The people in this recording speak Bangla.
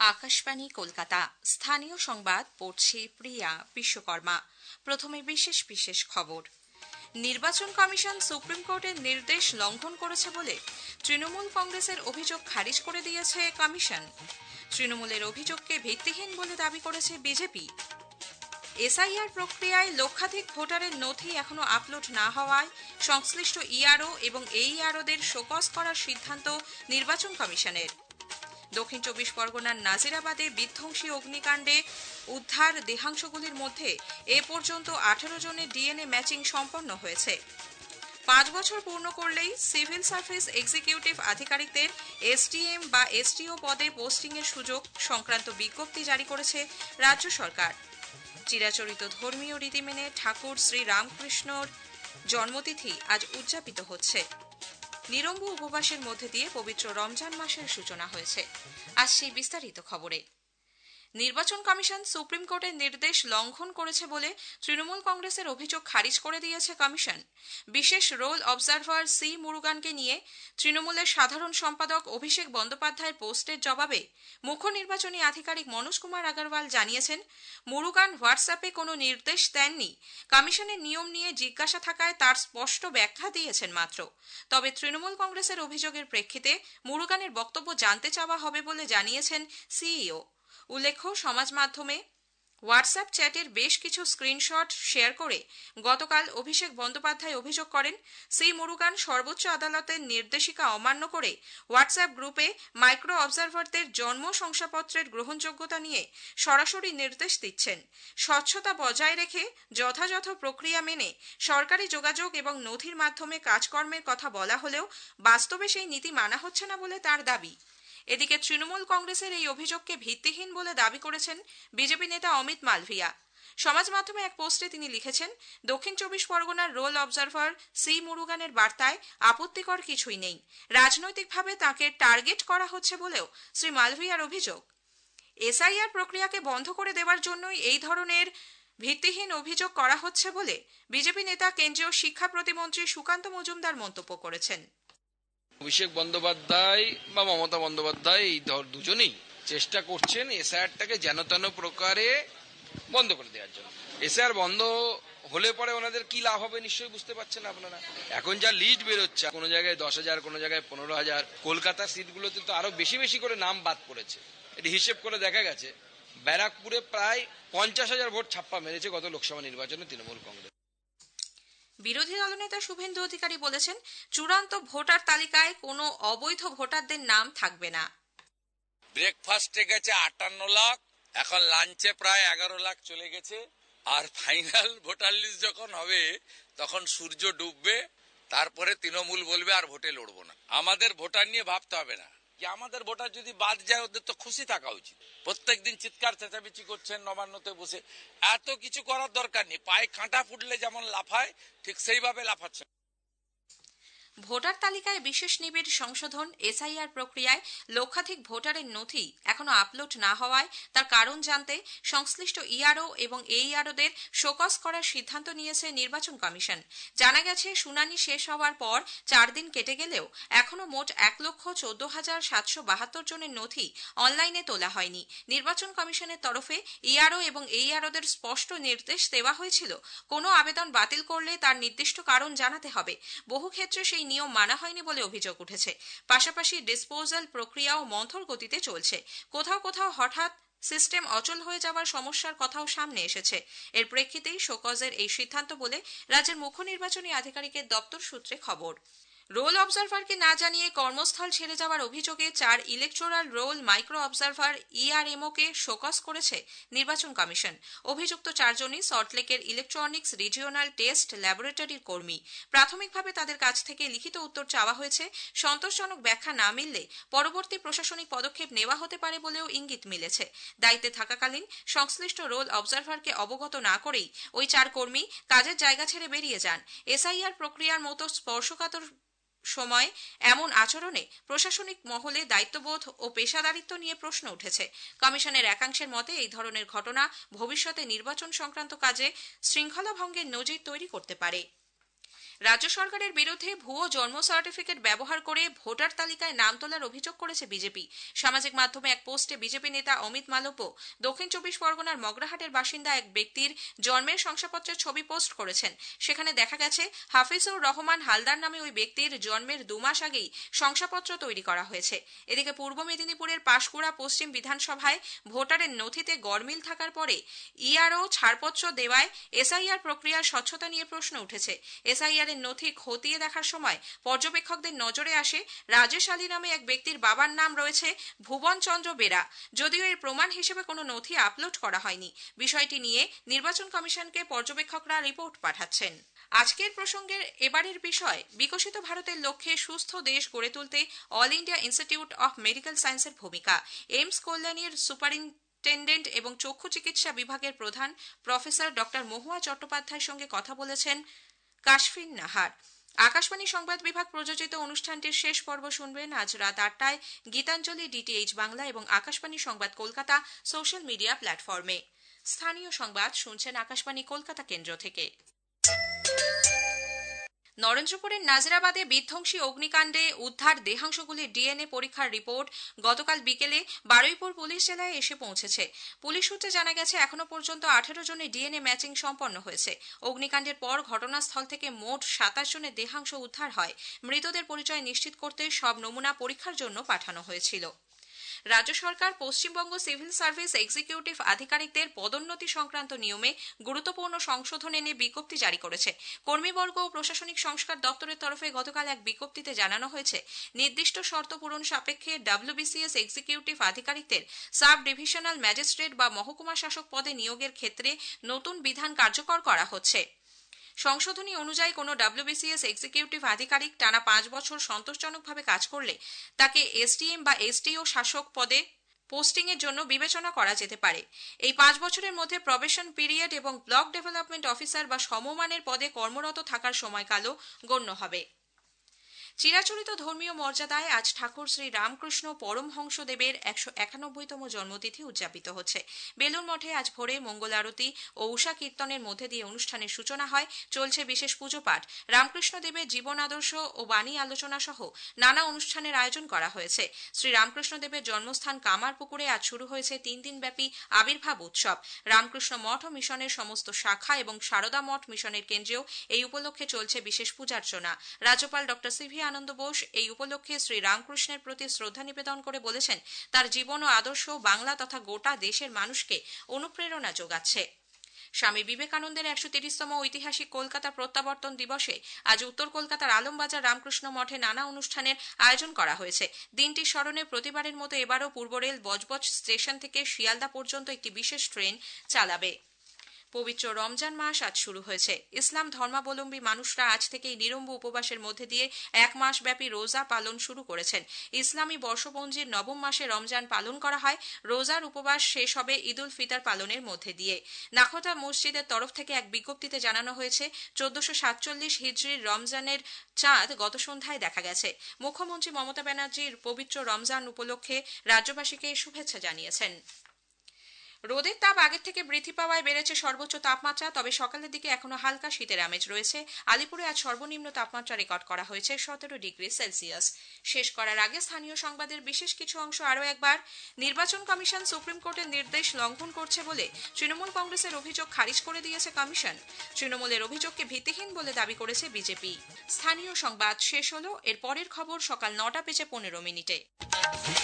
আকাশবাণী কলকাতা। স্থানীয় সংবাদ পড়ছি প্রিয়া বিশ্বকর্মা। প্রথমে বিশেষ বিশেষ খবর। নির্বাচন কমিশন সুপ্রিম কোর্টের নির্দেশ লঙ্ঘন করেছে বলে তৃণমূল কংগ্রেসের অভিযোগ খারিজ করে দিয়েছে কমিশন। তৃণমূলের অভিযোগকে ভিত্তিহীন বলে দাবি করেছে বিজেপি। এসআইআর প্রক্রিয়ায় লক্ষাধিক ভোটারের নথি এখনো আপলোড না হওয়ায় সংশ্লিষ্ট ইআরও এবং এইআরওদের শোকজ করার সিদ্ধান্ত নির্বাচন কমিশনের। দক্ষিণ 24 পরগনার নাজিরাবাদে বিধ্বংসী অগ্নিকাণ্ডে উদ্ধার দেহাংশগুলির মধ্যে এ পর্যন্ত 18 জনের ডিএনএ ম্যাচিং সম্পন্ন হয়েছে। 5 বছর পূর্ণ করলেই সিভিল সার্ভিস এক্সিকিউটিভ আধিকারিকদের এসডিএম বা এসটিও পদে পোস্টিংয়ের সুযোগ সংক্রান্ত বিজ্ঞপ্তি জারি করেছে রাজ্য সরকার। চিরাচরিত ধর্মীয় রীতি মেনে ঠাকুর শ্রী রামকৃষ্ণর জন্মতিথি আজ উদযাপিত হচ্ছে। নিরম্ব উপবাসের মধ্যে দিয়ে পবিত্র রমজান মাসের সূচনা হয়েছে। আসছি বিস্তারিত খবরে। নির্বাচন কমিশন সুপ্রিম কোর্টের নির্দেশ লঙ্ঘন করেছে বলে তৃণমূল কংগ্রেসের অভিযোগ খারিজ করে দিয়েছে কমিশন। বিশেষ রোল অবজারভার সি মুরুগানকে নিয়ে তৃণমূলের সাধারণ সম্পাদক অভিষেক বন্দ্যোপাধ্যায়ের পোস্টের জবাবে মুখ্য নির্বাচনী আধিকারিক মনোজ কুমার আগরওয়াল জানিয়েছেন, মুরুগান হোয়াটসঅ্যাপে কোনো নির্দেশ দেননি। কমিশনের নিয়ম নিয়ে জিজ্ঞাসা থাকায় তার স্পষ্ট ব্যাখ্যা দিয়েছেন মাত্র। তবে তৃণমূল কংগ্রেসের অভিযোগের প্রেক্ষিতে মুরুগানের বক্তব্য জানতে চাওয়া হবে বলে জানিয়েছেন সিইও। উল্লেখ্য, সমাজ মাধ্যমে হোয়াটসঅ্যাপ চ্যাটের বেশ কিছু স্ক্রিনশট শেয়ার করে গতকাল অভিষেক বন্দ্যোপাধ্যায় অভিযোগ করেন, সি মুরুগান সর্বোচ্চ আদালতের নির্দেশিকা অমান্য করে হোয়াটসঅ্যাপ গ্রুপে মাইক্রো অবজারভারদের জন্ম শংসাপত্রের গ্রহণযোগ্যতা নিয়ে সরাসরি নির্দেশ দিচ্ছেন। স্বচ্ছতা বজায় রেখে যথাযথ প্রক্রিয়া মেনে সরকারি যোগাযোগ এবং নথির মাধ্যমে কাজকর্মের কথা বলা হলেও বাস্তবে সেই নীতি মানা হচ্ছে না বলে তার দাবি। এদিকে তৃণমূল কংগ্রেসের এই অভিযোগকে ভিত্তিহীন বলে দাবি করেছেন বিজেপি নেতা অমিত মালভিয়া। সমাজ মাধ্যমে এক পোস্টে তিনি লিখেছেন, দক্ষিণ 24 পরগনার রোল অবজারভার সি মুরুগানের বার্তায় আপত্তিকর কিছুই নেই। রাজনৈতিকভাবে তাকে টার্গেট করা হচ্ছে বলেও শ্রী মালভিয়ার অভিযোগ। এসআইআর প্রক্রিয়াকে বন্ধ করে দেওয়ার জন্যই এই ধরনের ভিত্তিহীন অভিযোগ করা হচ্ছে বলে বিজেপি নেতা কেন্দ্রীয় শিক্ষা প্রতিমন্ত্রী সুকান্ত মজুমদার মন্তব্য করেছেন। অভিষেক বন্দ্যোপাধ্যায় বা মমতা বন্দ্যোপাধ্যায় এই দুজনেই চেষ্টা করছেন এসআইআরটাকে যেন তেন প্রকারে বন্ধ করে দেওয়ার জন্য। এসআইআর বন্ধ হলে পরে ওনাদের কি লাভ হবে নিশ্চয়ই বুঝতে পারছেন আপনারা। এখন যা লিস্ট বেরোচ্ছে, কোনো জায়গায় 10,000, কোনো জায়গায় 15,000, কলকাতার সিটগুলোতে তো আরো বেশি বেশি করে নাম বাদ পড়েছে। এটি হিসেব করে দেখা গেছে ব্যারাকপুরে প্রায় 50,000 ভোট ছাপ্পা মেরেছে গত লোকসভা নির্বাচনে তৃণমূল কংগ্রেস। বিরোধী দলনেতা শুভেন্দু অধিকারী বলেছেন, চূড়ান্ত ভোটার তালিকায় কোনো অবৈধ ভোটারদের নাম থাকবে না। ব্রেকফাস্টে গেছে 58 লাখ, এখন লাঞ্চে প্রায় 11 লাখ চলে গেছে। আর ফাইনাল ভোটার লিস্ট যখন হবে তখন সূর্য ডুববে, তারপরে তৃণমূল বলবে আর ভোটে লড়বো না। আমাদের ভোটার নিয়ে ভাবতে হবে না যে আমাদের ভোটার যদি বাদ যায়, ওদের তো খুশি থাকা উচিত। প্রত্যেকদিন চিৎকার চেঁচামেচি করছেন নবান্নতে বসে, এত কিছু করার দরকার নেই। পায়ে কাঁটা ফুটলে যেমন লাফায় ঠিক সেইভাবে লাফাচ্ছে। ভোটার তালিকায় বিশেষ নিবিড় সংশোধন এসআইআর প্রক্রিয়ায় লক্ষাধিক ভোটারের নথি এখনো আপলোড না হওয়ায় তার কারণ জানতে সংশ্লিষ্ট ইআরও এবং এইআরওদের শোকজ করার সিদ্ধান্ত নিয়েছে নির্বাচন কমিশন। জানা গেছে, শুনানি শেষ হওয়ার পর 4 দিন কেটে গেলেও এখনো মোট 1,14,772 জনের নথি অনলাইনে তোলা হয়নি। নির্বাচন কমিশনের তরফে ইআরও এবং এইআরওদের স্পষ্ট নির্দেশ দেওয়া হয়েছিল, কোনো আবেদন বাতিল করলে তার নির্দিষ্ট কারণ জানাতে হবে। বহু ক্ষেত্রে সেই নিয়ম মানা হয়নি বলে অভিযোগ উঠেছে। পাশাপাশি ডিসপোজাল প্রক্রিয়াও মন্থর গতিতে চলছে। কোথাও কোথাও হঠাৎ সিস্টেম অচল হয়ে যাওয়ার সমস্যার কথাও সামনে এসেছে। এর প্রেক্ষিতেই শোকজের এই সিদ্ধান্ত বলে রাজ্যের মুখ্য নির্বাচনী আধিকারিকের দপ্তর সূত্রে খবর। রোল অবজারভারকে না জানিয়ে কর্মস্থল ছেড়ে যাওয়ার অভিযোগে 4 ইলেকটোরাল রোল মাইক্রো অবজারভার ইআরএমওকে শোকজ করেছে নির্বাচন কমিশন। অভিযুক্ত 4 জনই সল্টলেকের ইলেকট্রনিক্স রিজিওনাল টেস্ট ল্যাবরেটরির কর্মী। প্রাথমিকভাবে তাদের কাছ থেকে লিখিত উত্তর চাওয়া হয়েছে। সন্তোষজনক ব্যাখ্যা না মিললে পরবর্তী প্রশাসনিক পদক্ষেপ নেওয়া হতে পারে বলেও ইঙ্গিত মিলেছে। দায়িত্বে থাকাকালীন সংশ্লিষ্ট রোল অবজারভারকে অবগত না করেই ওই 4 কর্মী কাজের জায়গা ছেড়ে বেরিয়ে যান। এসআইআর প্রক্রিয়ার মতো স্পর্শকাতর সময় এমন আচরণে প্রশাসনিক মহলে দায়িত্ববোধ ও পেশাদারিত্ব নিয়ে প্রশ্ন উঠেছে। কমিশনের একাংশের মতে এই ধরনের ঘটনা ভবিষ্যতে নির্বাচন সংক্রান্ত কাজে শৃঙ্খলা ভঙ্গের নজির তৈরি করতে পারে। রাজ্য সরকারের বিরুদ্ধে ভুয়ো জন্ম সার্টিফিকেট ব্যবহার করে ভোটার তালিকায় নাম তোলার অভিযোগ করেছে বিজেপি। সামাজিক মাধ্যমে এক পোস্টে বিজেপি নেতা অমিত মালব্য দক্ষিণ 24 পরগনার মগরাহাটের বাসিন্দা এক ব্যক্তির জন্মের শংসাপত্রের ছবি পোস্ট করেছেন। সেখানে দেখা গেছে হাফিজুর রহমান হালদার নামে ওই ব্যক্তির জন্মের 2 মাস আগেই শংসাপত্র তৈরি করা হয়েছে। এদিকে পূর্ব মেদিনীপুরের পাঁশকুড়া পশ্চিম বিধানসভায় ভোটারের নথিতে গরমিল থাকার পরে ইআরও ছাড়পত্র দেওয়ায় এসআইআর প্রক্রিয়ার স্বচ্ছতা নিয়ে প্রশ্ন উঠেছে। এসআইআর এর নথি খতিয়ে দেখার সময় পর্যবেক্ষকদের নজরে আসে রাজেশ আলী নামে এক ব্যক্তির বাবার নাম রয়েছে ভুবন চন্দ্র বেরা, যদিও এর প্রমাণ হিসেবে কোনো নথি আপলোড করা হয়নি। বিষয়টি নিয়ে নির্বাচন কমিশনকে পর্যবেক্ষকরা রিপোর্ট পাঠাচ্ছেন। আজকের প্রসঙ্গের এবারের বিষয় বিকশিত ভারতের লক্ষ্যে সুস্থ দেশ গড়ে তুলতে all India institute of medical সায়েন্সের ভূমিকা। এইমস কল্যাণীর সুপারিনটেন্ডেন্ট এবং চক্ষু চিকিৎসা বিভাগের প্রধান প্রফেসর ডক্টর মহুয়া চট্টোপাধ্যায়ের সঙ্গে কথা বলেছেন কাশফিন নাহার। আকাশবাণী সংবাদ বিভাগ প্রযোজিত অনুষ্ঠানটির শেষ পর্ব শুনবেন আজ রাত 8টায় গীতাঞ্জলি ডিটিএইচ বাংলা এবং আকাশবাণী সংবাদ কলকাতা সোশ্যাল মিডিয়া প্ল্যাটফর্মে। স্থানীয় সংবাদ শুনছেন আকাশবাণী কলকাতা কেন্দ্র থেকে। নরেন্দ্রপুরের নাজিরাবাদে বিধ্বংসী অগ্নিকাণ্ডে উদ্ধার দেহাংশগুলির ডিএনএ পরীক্ষার রিপোর্ট গতকাল বিকেলে বারুইপুর পুলিশ জেলায় এসে পৌঁছেছে। পুলিশ সূত্রে জানা গেছে এখনো পর্যন্ত 18 জনের ডিএনএ ম্যাচিং সম্পন্ন হয়েছে। অগ্নিকাণ্ডের পর ঘটনাস্থল থেকে মোট 27 জনের দেহাংশ উদ্ধার হয়। মৃতদের পরিচয় নিশ্চিত করতে সব নমুনা পরীক্ষার জন্য পাঠানো হয়েছিল। রাজ্য সরকার পশ্চিমবঙ্গ সিভিল সার্ভিস এক্সিকিউটিভ আধিকারিকদের পদোন্নতি সংক্রান্ত নিয়মে গুরুত্বপূর্ণ সংশোধন এনে বিজ্ঞপ্তি জারি করেছে। কর্মীবর্গ ও প্রশাসনিক সংস্কার দপ্তরের তরফে গতকাল এক বিজ্ঞপ্তিতে জানানো হয়েছে নির্দিষ্ট শর্ত পূরণ সাপেক্ষে ডব্লিউবিসিএস এক্সিকিউটিভ আধিকারিকদের সাব ডিভিশনাল ম্যাজিস্ট্রেট বা মহকুমা শাসক পদে নিয়োগের ক্ষেত্রে নতুন বিধান কার্যকর করা হচ্ছে। সংশোধনী অনুযায়ী কোনো ডব্লিউবিসিএস এক্সিকিউটিভ আধিকারিক টানা 5 বছর সন্তোষজনকভাবে কাজ করলে তাকে এসডিএম বা এসডিও শাসক পদে পোস্টিং এর জন্য বিবেচনা করা যেতে পারে। এই 5 বছরের মধ্যে প্রবেশন পিরিয়ড এবং ব্লক ডেভেলপমেন্ট অফিসার বা সমমানের পদে কর্মরত থাকার সময়কালও গণ্য হবে। চিরাচরিত ধর্মীয় মর্যাদায় আজ ঠাকুর শ্রী রামকৃষ্ণ পরমহংসদেবের 191তম জন্মতিথি উদযাপিত হচ্ছে। বেলুর মঠে আজ ভোরে মঙ্গল আরতি ও উষা কীর্তনের মধ্যে দিয়ে অনুষ্ঠানের সূচনা হয়। চলছে বিশেষ পুজো পাঠ। রামকৃষ্ণদেবের জীবন আদর্শ ও বাণী আলোচনা সহ নানা অনুষ্ঠানের আয়োজন করা হয়েছে। শ্রী রামকৃষ্ণদেবের জন্মস্থান কামারপুকুরে আজ শুরু হয়েছে 3 দিনব্যাপী আবির্ভাব উৎসব। রামকৃষ্ণ মঠ ও মিশনের সমস্ত শাখা এবং সারদা মঠ মিশনের কেন্দ্রেও এই উপলক্ষে চলছে বিশেষ পূজার্চনা। রাজ্যপাল ডক্টর সিভি আনন্দ বোস এই উপলক্ষে শ্রী রামকৃষ্ণের প্রতি শ্রদ্ধা নিবেদন করে বলেছেন তার জীবন ও আদর্শ বাংলা তথা গোটা দেশের মানুষকে অনুপ্রেরণা যোগাচ্ছে। স্বামী বিবেকানন্দের 130তম ঐতিহাসিক কলকাতা প্রত্যাবর্তন দিবসে আজ উত্তর কলকাতার আলমবাজার রামকৃষ্ণ মঠে নানা অনুষ্ঠানের আয়োজন করা হয়েছে। দিনটির স্মরণে প্রতিবারের মতো এবারও পূর্ব রেল বজবজ স্টেশন থেকে শিয়ালদা পর্যন্ত একটি বিশেষ ট্রেন চালাবে। পবিত্র রমজান মাস আজ শুরু হয়েছে। ইসলাম ধর্মাবলম্বী মানুষরা আজ থেকেই নিরম্ব উপবাসের মধ্যে দিয়ে 1 মাস ব্যাপী রোজা পালন শুরু করেছেন। ইসলামী বর্ষপঞ্জির 9ম মাসে রমজান পালন করা হয়। রোজার উপবাস শেষ হবে ঈদ উল ফিতর পালনের মধ্যে দিয়ে। নাখোদা মসজিদের তরফ থেকে এক বিজ্ঞপ্তিতে জানানো হয়েছে 1447 হিজরির রমজানের চাঁদ গত সন্ধ্যায় দেখা গেছে। মুখ্যমন্ত্রী মমতা ব্যানার্জির পবিত্র রমজান উপলক্ষে রাজ্যবাসীকে শুভেচ্ছা জানিয়েছেন। রোদের তাপ আগের থেকে বৃদ্ধি পাওয়ায় বেড়েছে সর্বোচ্চ তাপমাত্রা, তবে সকালের দিকে এখনো হালকা শীতের আমেজ রয়েছে। আলিপুরে আজ সর্বনিম্ন তাপমাত্রা রেকর্ড করা হয়েছে 17 ডিগ্রি সেলসিয়াস। শেষ করার আগে স্থানীয় সংবাদের বিশেষ কিছু অংশ আরও একবার। নির্বাচন কমিশন সুপ্রিম কোর্টের নির্দেশ লঙ্ঘন করছে বলে তৃণমূল কংগ্রেসের অভিযোগ খারিজ করে দিয়েছে কমিশন। তৃণমূলের অভিযোগকে ভিত্তিহীন বলে দাবি করেছে বিজেপি। স্থানীয় সংবাদ শেষ হলো। এর পরের খবর সকাল 9টা বেজে 15 মিনিটে।